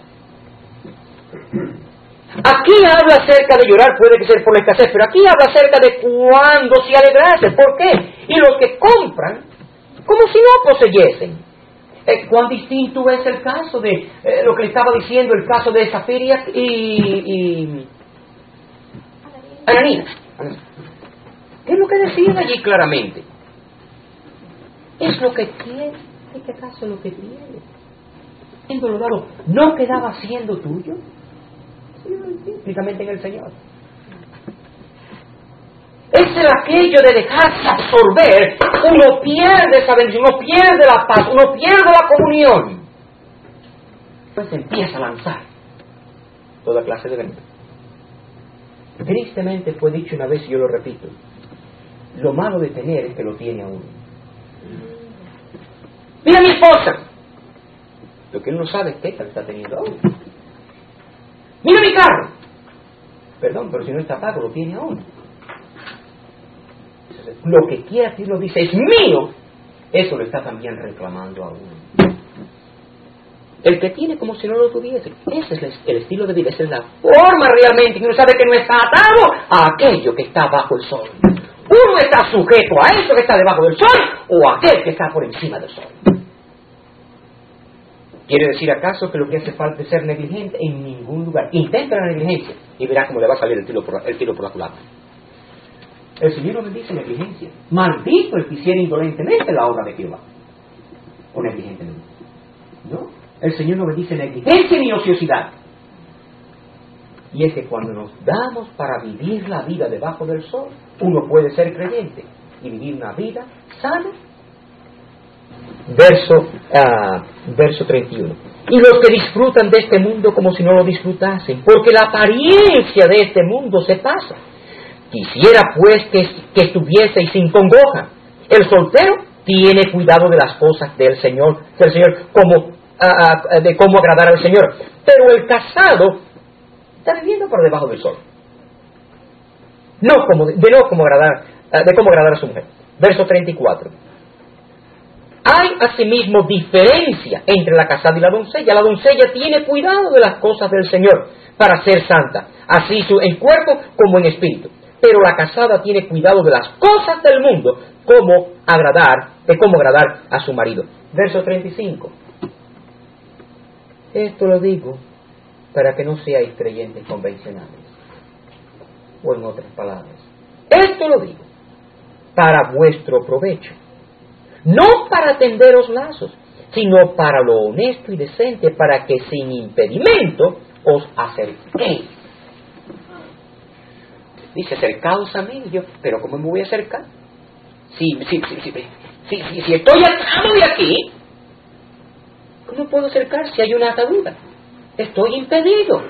Aquí habla acerca de llorar, puede que sea por la escasez, pero aquí habla acerca de cuándo se alegrarse. ¿Por qué? Y los que compran como si no poseyesen. Eh, ¿Cuán distinto es el caso de eh, lo que le estaba diciendo, el caso de Zafiria y, y Ananías? ¿Qué es lo que decían allí claramente? Es lo que tiene. ¿En qué caso es lo que tiene? Siendo dado, ¿no quedaba siendo tuyo? Sí, únicamente en el Señor. Es el aquello de dejarse absorber. Uno pierde esa bendición, uno pierde la paz, uno pierde la comunión. Pues empieza a lanzar toda clase de veneno. Tristemente fue dicho una vez y yo lo repito. Lo malo de tener es que lo tiene a uno. Mira a mi esposa. Lo que él no sabe es que esta está teniendo a uno. Mira mi carro. Perdón, pero si no está pago, lo tiene a uno. Lo que quiera que lo dice es mío, eso lo está también reclamando a uno. El que tiene como si no lo tuviese, ese es el estilo de vida, esa es la forma realmente que uno sabe que no está atado a aquello que está bajo el sol. Uno está sujeto a eso que está debajo del sol o a aquel que está por encima del sol. ¿Quiere decir acaso que lo que hace falta es ser negligente? En ningún lugar. Intenta la negligencia y verá cómo le va a salir el tiro por la, el tiro por la culata. El Señor no bendice negligencia. Maldito el que hiciera indolentemente la obra de Jehová. O negligentemente. ¿No? El Señor no bendice negligencia ni ociosidad. Y es que cuando nos damos para vivir la vida debajo del sol, uno puede ser creyente y vivir una vida sana. Verso, uh, verso treinta y uno. Y los que disfrutan de este mundo como si no lo disfrutasen, porque la apariencia de este mundo se pasa. Quisiera pues que, que estuvieseis sin congoja. El soltero tiene cuidado de las cosas del Señor, del Señor como, uh, de cómo agradar al Señor. Pero el casado está viviendo por debajo del sol. No como, de, de no como agradar, uh, de cómo agradar a su mujer. Verso treinta y cuatro. Hay asimismo diferencia entre la casada y la doncella. La doncella tiene cuidado de las cosas del Señor para ser santa, así en cuerpo como en espíritu. Pero la casada tiene cuidado de las cosas del mundo, como agradar, de cómo agradar a su marido. Verso treinta y cinco. Esto lo digo para que no seáis creyentes convencionales. O en otras palabras, esto lo digo para vuestro provecho. No para tenderos lazos, sino para lo honesto y decente, para que sin impedimento os acerquéis. Dice, acercaos a mí. Y yo, pero ¿cómo me voy a acercar? Si, si, si, si, si, si, si estoy atado de aquí, ¿cómo puedo acercar si hay una atadura? Estoy impedido.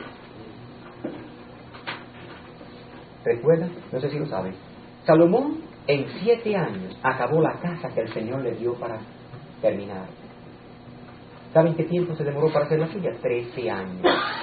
¿Recuerdan? No sé si lo saben. Salomón en siete años acabó la casa que el Señor le dio para terminar. ¿Saben qué tiempo se demoró para hacer la suya? Trece años.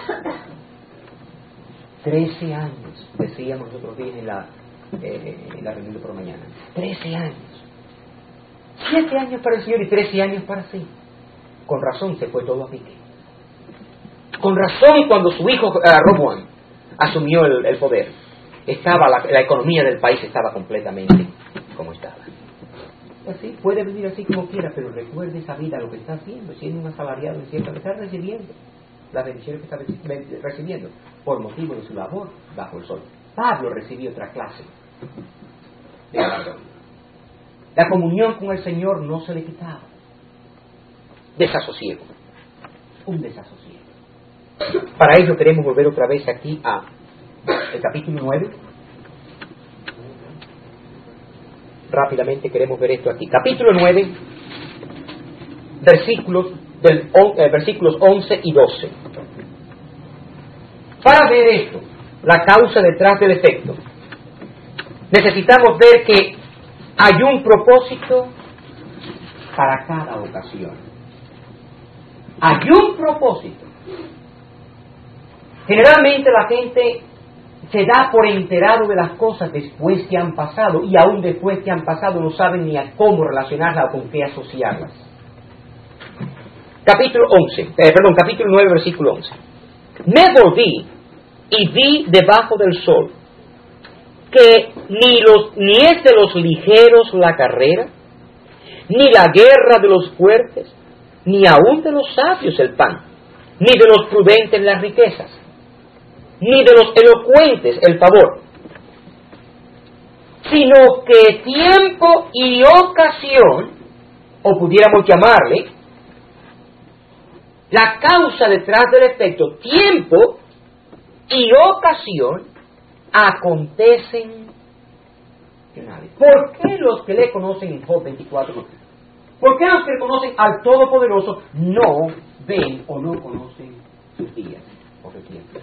Trece años, decíamos nosotros días en la, eh, en la reunión de por la mañana. Trece años. Siete años para el Señor y trece años para sí. Con razón se fue todo a pique. Con razón cuando su hijo uh, Roboam asumió el, el poder, estaba la, la economía del país estaba completamente como estaba. Así, puede venir así como quiera, pero recuerde esa vida, lo que está haciendo, siendo un asalariado en cierta, está recibiendo las bendiciones que está recibiendo por motivo de su labor bajo el sol. Pablo recibió otra clase de labor. La comunión con el Señor no se le quitaba. desasosiego. Un desasosiego. Para ello queremos volver otra vez aquí a el capítulo nueve. Rápidamente queremos ver esto aquí. Capítulo nueve, versículos, del, eh, versículos once y doce. Para ver esto, la causa detrás del efecto, necesitamos ver que hay un propósito para cada ocasión. Hay un propósito. Generalmente la gente se da por enterado de las cosas después que han pasado, y aún después que han pasado no saben ni a cómo relacionarlas o con qué asociarlas. Capítulo once, eh, perdón, capítulo nueve, versículo once. Me volví y vi debajo del sol que ni los ni es de los ligeros la carrera, ni la guerra de los fuertes, ni aun de los sabios el pan, ni de los prudentes las riquezas, ni de los elocuentes el favor, sino que tiempo y ocasión, o pudiéramos llamarle, la causa detrás del efecto, tiempo y ocasión, acontecen. ¿Por qué los que le conocen en Job veinticuatro? ¿Por qué los que le conocen al Todopoderoso no ven o no conocen sus días o su tiempo?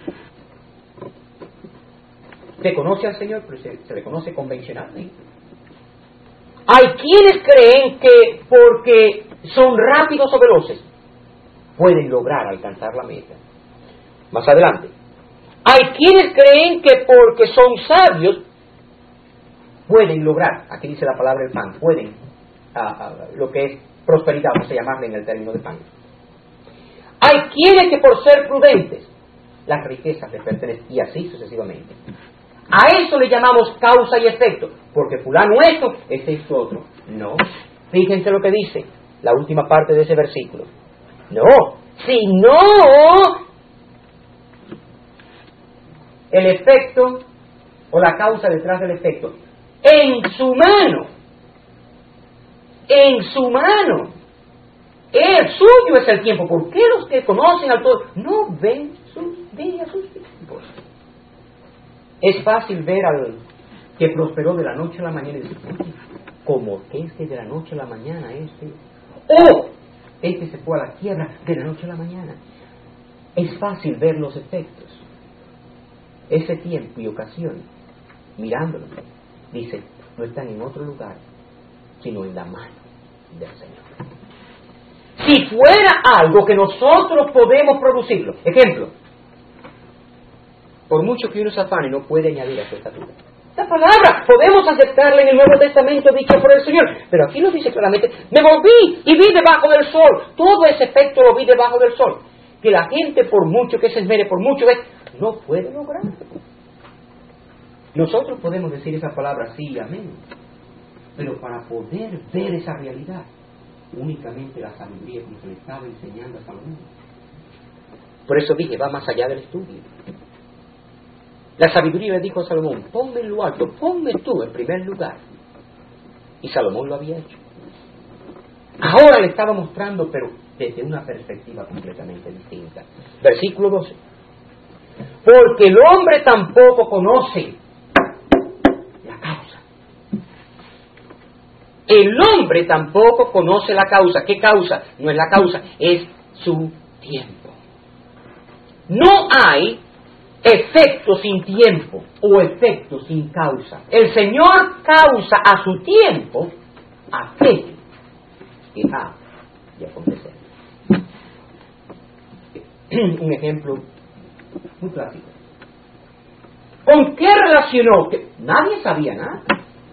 Se conoce al Señor, pero se, se le conoce convencionalmente. Hay quienes creen que porque son rápidos o veloces pueden lograr alcanzar la meta. Más adelante. Hay quienes creen que porque son sabios pueden lograr, aquí dice la palabra el pan, pueden, uh, uh, lo que es prosperidad, vamos a llamarle en el término de pan. Hay quienes que por ser prudentes, las riquezas les pertenecen, y así sucesivamente. A eso le llamamos causa y efecto, porque fulano esto, es esto otro. No, fíjense lo que dice la última parte de ese versículo. No, si no, el efecto o la causa detrás del efecto, en su mano, en su mano, el suyo es el tiempo. ¿Por qué los que conocen al todo no ven sus días, sus tiempos? Es fácil ver al que prosperó de la noche a la mañana y decir, ¿cómo que este de la noche a la mañana este? ¡Oh! Este se fue a la quiebra de la noche a la mañana. Es fácil ver los efectos. Ese tiempo y ocasión, mirándolo, dice, no están en otro lugar, sino en la mano del Señor. Si fuera algo que nosotros podemos producirlo, ejemplo, por mucho que uno se afane, no puede añadir a su estatura. Esta palabra podemos aceptarla en el Nuevo Testamento dicho por el Señor, pero aquí lo dice claramente, me volví y vi debajo del sol, todo ese efecto lo vi debajo del sol, que la gente por mucho que se esmere, por mucho que no puede lograrlo. Nosotros podemos decir esa palabra sí, amén, pero para poder ver esa realidad, únicamente la sabiduría como se le estaba enseñando a Salomón. Por eso dije, va más allá del estudio. La sabiduría le dijo a Salomón, ponme en lo alto, ponme tú en primer lugar. Y Salomón lo había hecho. Ahora le estaba mostrando, pero desde una perspectiva completamente distinta. Versículo doce. Porque el hombre tampoco conoce la causa. El hombre tampoco conoce la causa. ¿Qué causa? No es la causa, es su tiempo. No hay efecto sin tiempo o efecto sin causa. El Señor causa a su tiempo aquello que ha de acontecer. Un ejemplo muy clásico. ¿Con qué relacionó? Que nadie sabía nada.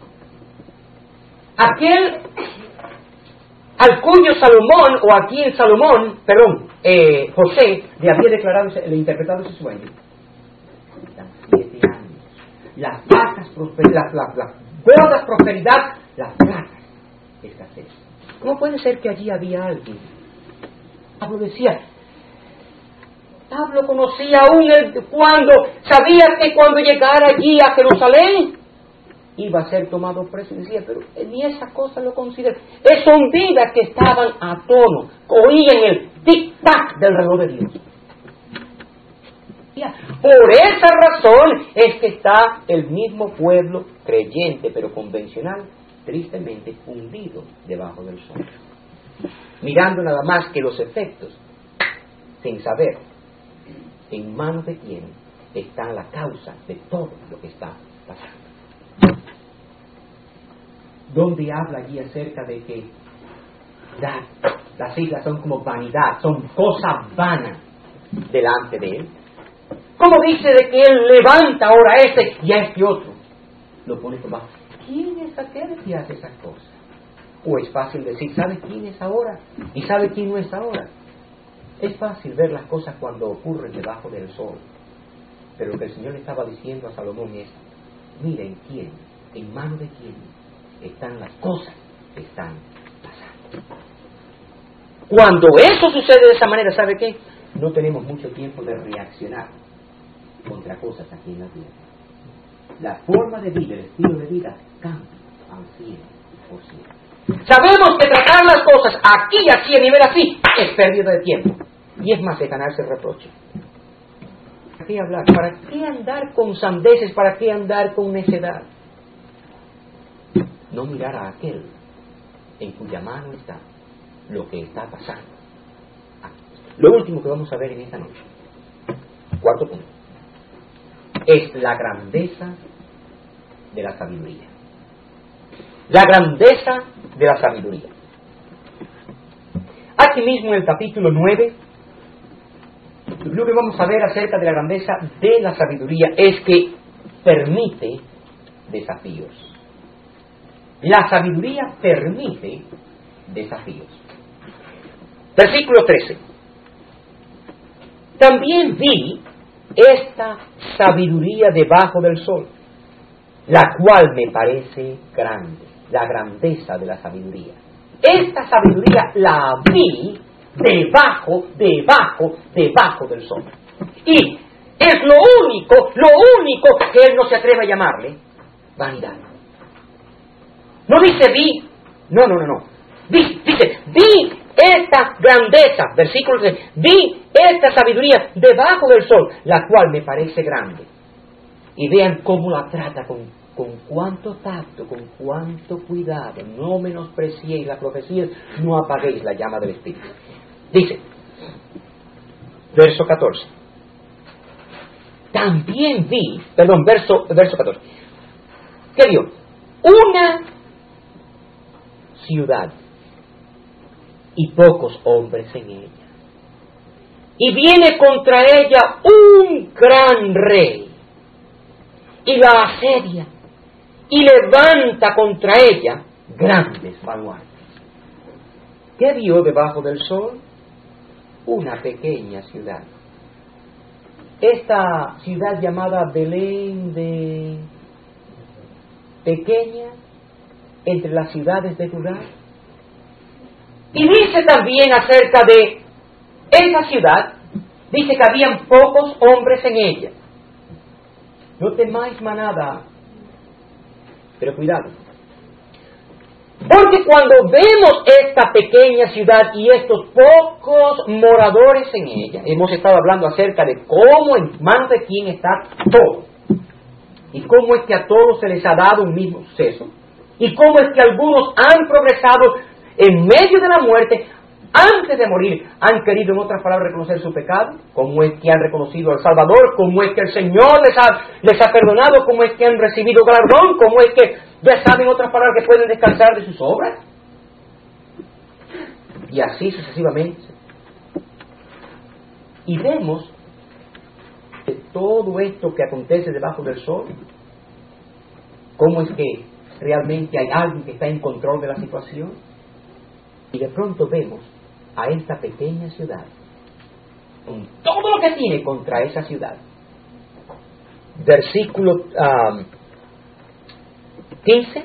Aquel al cuyo Salomón, o a quien Salomón, perdón, eh, José, le había declarado, le interpretado ese sueño. Siete años. Las vacas prosperidad, las, las, las gordas prosperidad, las vacas escasez. ¿Cómo puede ser que allí había alguien? Pablo decía, Pablo conocía aún el, cuando, sabía que cuando llegara allí a Jerusalén, iba a ser tomado preso. Y decía, pero ni esa cosa lo considero. Son vidas que estaban a tono, oían el tic-tac del reloj de Dios. Por esa razón es que está el mismo pueblo creyente, pero convencional, tristemente hundido debajo del sol, mirando nada más que los efectos, sin saber en manos de quién está la causa de todo lo que está pasando. Donde habla allí acerca de que la, las islas son como vanidad, son cosas vanas delante de él. Como dice de que él levanta ahora a este y a este otro, lo pone como, ¿quién es aquel que hace esas cosas? O es fácil decir, ¿sabe quién es ahora? ¿Y sabe quién no es ahora? Es fácil ver las cosas cuando ocurren debajo del sol. Pero lo que el Señor le estaba diciendo a Salomón es, miren quién, en manos de quién están las cosas que están pasando. Cuando eso sucede de esa manera, ¿sabe qué? No tenemos mucho tiempo de reaccionar contra cosas aquí en la tierra. La forma de vida, el estilo de vida cambia al cien por ciento. Sabemos que tratar las cosas aquí, así, a nivel así, es pérdida de tiempo. Y es más de ganarse el reproche. ¿Para qué hablar? ¿Para qué andar con sandeces? ¿Para qué andar con necedad? No mirar a aquel en cuya mano está lo que está pasando. Lo último que vamos a ver en esta noche, cuarto punto, es la grandeza de la sabiduría. La grandeza de la sabiduría. Aquí mismo en el capítulo nueve, lo que vamos a ver acerca de la grandeza de la sabiduría es que permite desafíos. La sabiduría permite desafíos. Versículo trece. También vi esta sabiduría debajo del sol, la cual me parece grande, la grandeza de la sabiduría. Esta sabiduría la vi debajo, debajo, debajo del sol. Y es lo único, lo único que él no se atreve a llamarle vanidad. No dice vi, no, no, no, no. Dice, dice, vi esta grandeza, versículo tres, vi esta sabiduría debajo del sol, la cual me parece grande. Y vean cómo la trata, con, con cuánto tacto, con cuánto cuidado. No menospreciéis la profecía, no apaguéis la llama del Espíritu. Dice, verso catorce. También vi, perdón, verso, verso catorce. ¿Qué vio? Una ciudad y pocos hombres en ella. Y viene contra ella un gran rey, y la asedia, y levanta contra ella grandes baluartes. ¿Qué vio debajo del sol? Una pequeña ciudad. Esta ciudad llamada Belén de pequeña entre las ciudades de Judá. Y dice también acerca de esa ciudad, dice que habían pocos hombres en ella. No temáis manada, pero cuidado. Porque cuando vemos esta pequeña ciudad y estos pocos moradores en ella, hemos estado hablando acerca de cómo en manos de quién está todo. Y cómo es que a todos se les ha dado un mismo suceso. Y cómo es que algunos han progresado en medio de la muerte, antes de morir, han querido, en otras palabras, reconocer su pecado. Cómo es que han reconocido al Salvador, cómo es que el Señor les ha, les ha perdonado, cómo es que han recibido galardón, cómo es que ya saben, en otras palabras, que pueden descansar de sus obras. Y así sucesivamente. Y vemos que todo esto que acontece debajo del sol, cómo es que realmente hay alguien que está en control de la situación. Y de pronto vemos a esta pequeña ciudad con todo lo que tiene contra esa ciudad. Versículo um, quince.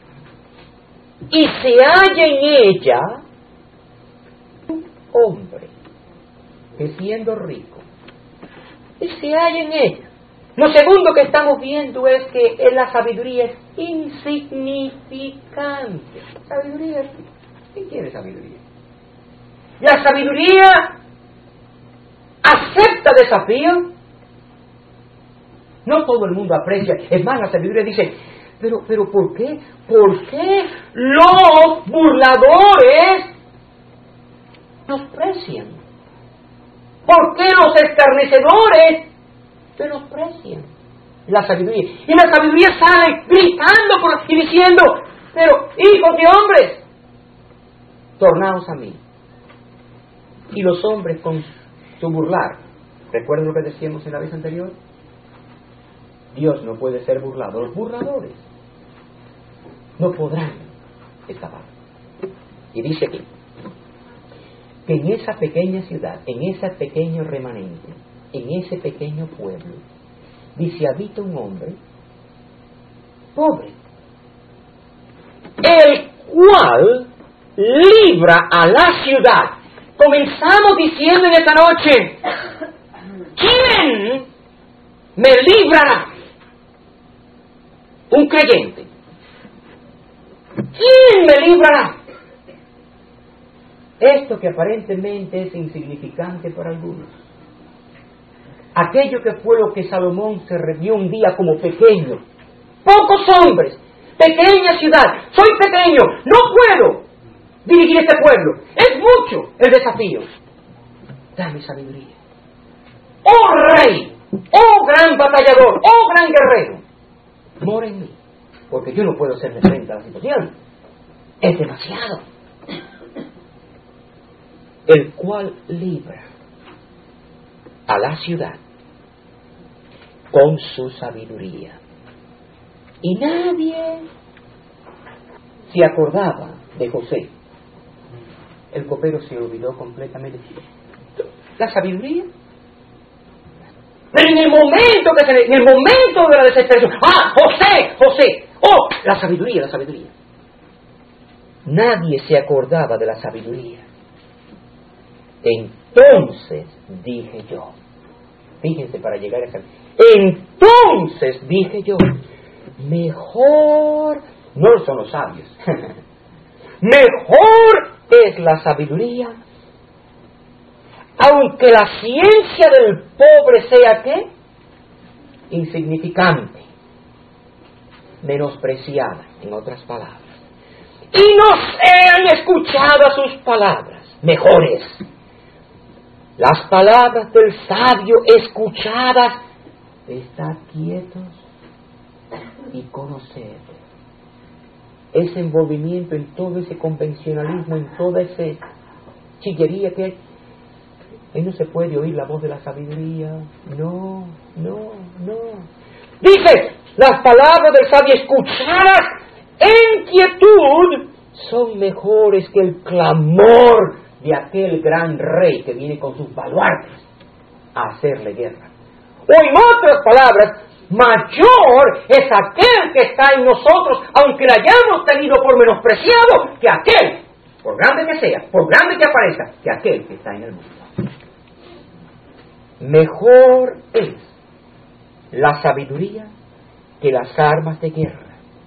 Y se halla en ella un hombre que siendo rico, y se halla en ella Lo segundo que estamos viendo es que la sabiduría es insignificante. Sabiduría es... ¿Quién quiere sabiduría? La sabiduría acepta desafíos. No todo el mundo aprecia. Es más, la sabiduría dice, pero, pero ¿por qué? ¿Por qué los burladores menosprecian? ¿Por qué los escarnecedores menosprecian la sabiduría? Y la sabiduría sale gritando por, y diciendo, pero hijos de hombres, tornaos a mí. Y los hombres con su burlar, ¿recuerdan lo que decíamos en la vez anterior? Dios no puede ser burlado. Los burladores no podrán escapar. Y dice aquí, que en esa pequeña ciudad, en ese pequeño remanente, en ese pequeño pueblo, dice, habita un hombre pobre, el cual libra a la ciudad. Comenzamos diciendo en esta noche, ¿quién me librará? Un creyente. ¿Quién me librará? Esto que aparentemente es insignificante para algunos. Aquello que fue lo que Salomón se reunió un día como pequeño. Pocos hombres, pequeña ciudad, soy pequeño, no puedo dirigir este pueblo. Es mucho el desafío. Dame sabiduría. Oh rey, oh gran batallador, oh gran guerrero, mora en mí, porque yo no puedo hacerle frente a la situación. Es demasiado. El cual libra a la ciudad con su sabiduría. Y nadie se acordaba de José. El copero se olvidó completamente. La sabiduría. Pero en el momento que se, en el momento de la desesperación, ¡ah, José, José! ¡Oh, la sabiduría, la sabiduría! Nadie se acordaba de la sabiduría. Entonces dije yo, fíjense para llegar a esa, entonces dije yo, mejor, no son los sabios, mejor es la sabiduría, aunque la ciencia del pobre sea ¿qué? Insignificante, menospreciada, en otras palabras, y no sean escuchadas sus palabras, mejores. Las palabras del sabio escuchadas, estad quietos y conoced. Ese envolvimiento en todo ese convencionalismo, en toda esa chillería que hay, ahí no se puede oír la voz de la sabiduría. No, no, no. Dice, las palabras del sabio escuchadas en quietud son mejores que el clamor de aquel gran rey que viene con sus baluartes a hacerle guerra. O en otras palabras, mayor es aquel que está en nosotros, aunque la hayamos tenido por menospreciado, que aquel, por grande que sea, por grande que aparezca, que aquel que está en el mundo. Mejor es la sabiduría que las armas de guerra.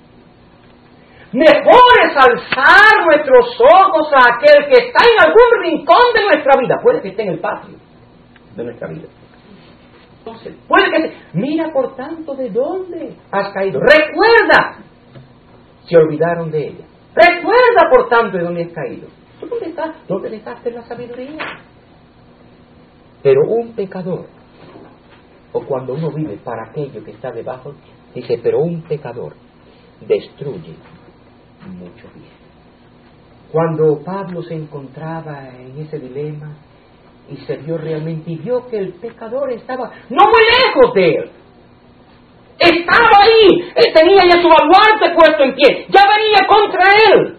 Mejor es alzar nuestros ojos a aquel que está en algún rincón de nuestra vida. Puede que esté en el patio de nuestra vida. Entonces, puede que se... Mira por tanto de dónde has caído. Recuerda. Se olvidaron de ella. Recuerda por tanto de dónde has caído. ¿Dónde estás? ¿Dónde dejaste la sabiduría? Pero un pecador, o cuando uno vive para aquello que está debajo, dice, pero un pecador destruye mucho bien. Cuando Pablo se encontraba en ese dilema y se vio realmente y vio que el pecador estaba no muy lejos de él, estaba ahí, él tenía ya su baluarte puesto en pie, ya venía contra él,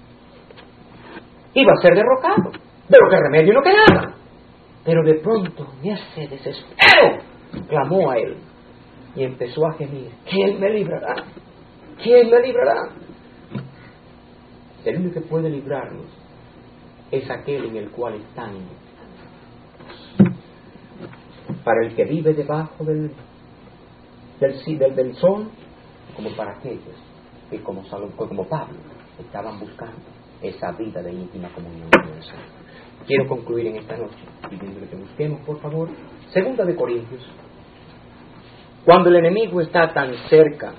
iba a ser derrocado, pero que remedio no quedaba. Pero de pronto en ese desespero clamó a él y empezó a gemir, ¿quién me librará? ¿Quién me librará? El único que puede librarnos es aquel en el cual están. Para el que vive debajo del del, del, del sol, como para aquellos que como, como Pablo estaban buscando esa vida de íntima comunión con el Señor. Quiero concluir en esta noche pidiéndole que busquemos, por favor, Segunda de Corintios. Cuando el enemigo está tan cerca,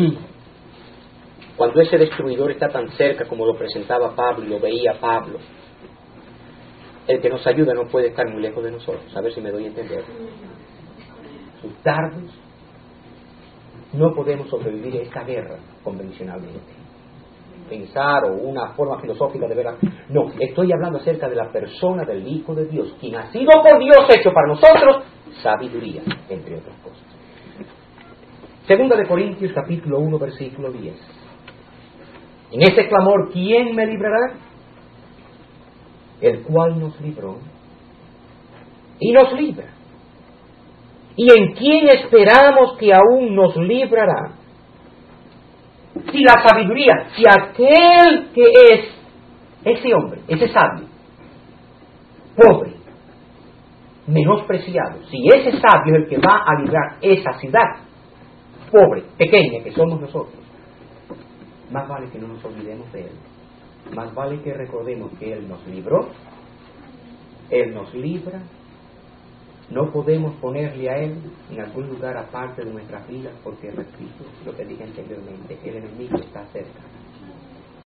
cuando ese destruidor está tan cerca como lo presentaba Pablo y lo veía Pablo, el que nos ayuda no puede estar muy lejos de nosotros. A ver si me doy a entender. Sus dardos. No podemos sobrevivir a esta guerra convencionalmente. Pensar o una forma filosófica de ver. No, estoy hablando acerca de la persona del Hijo de Dios, quien ha sido por Dios hecho para nosotros sabiduría, entre otras cosas. Segunda de Corintios, capítulo uno, versículo diez. En ese clamor, ¿quién me librará? El cual nos libró y nos libra. ¿Y en quién esperamos que aún nos librará? Si la sabiduría, si aquel que es ese hombre, ese sabio, pobre, menospreciado, si ese sabio es el que va a librar esa ciudad pobre, pequeña que somos nosotros, más vale que no nos olvidemos de él. Más vale que recordemos que él nos libró, él nos libra. No podemos ponerle a él en algún lugar aparte de nuestras vidas, porque repito lo que dije anteriormente, el enemigo está cerca.